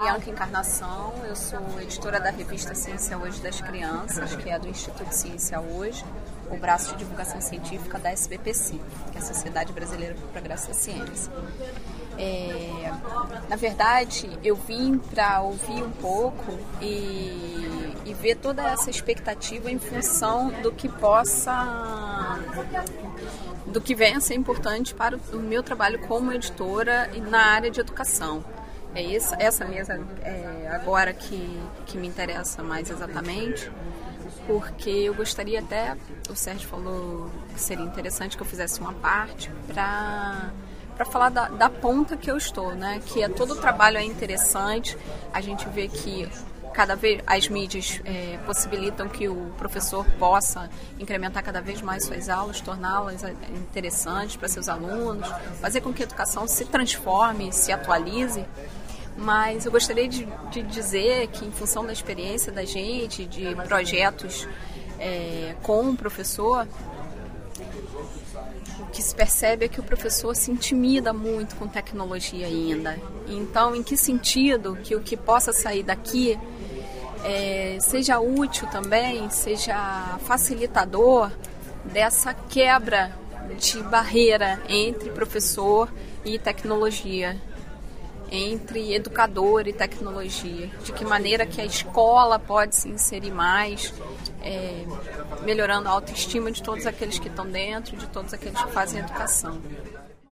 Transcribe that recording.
Bianca Encarnação, eu sou editora da revista Ciência Hoje das Crianças, que é do Instituto Ciência Hoje, o braço de divulgação científica da SBPC, que é a Sociedade Brasileira para o Progresso da Ciência. Na verdade, eu vim para ouvir um pouco e ver toda essa expectativa em função do que venha a ser importante para o meu trabalho como editora e na área de educação. É essa mesa agora que me interessa mais exatamente, porque eu gostaria até, o Sérgio falou que seria interessante que eu fizesse uma parte para falar da ponta que eu estou, né? Que todo o trabalho é interessante, a gente vê que cada vez as mídias possibilitam que o professor possa incrementar cada vez mais suas aulas, torná-las interessantes para seus alunos, fazer com que a educação se transforme, se atualize. Mas eu gostaria de dizer que, em função da experiência da gente, de projetos com o professor, o que se percebe é que o professor se intimida muito com tecnologia ainda. Então, em que sentido que o que possa sair daqui seja útil também, seja facilitador dessa quebra de barreira entre professor e tecnologia, entre educador e tecnologia, de que maneira que a escola pode se inserir mais, melhorando a autoestima de todos aqueles que estão dentro, de todos aqueles que fazem educação.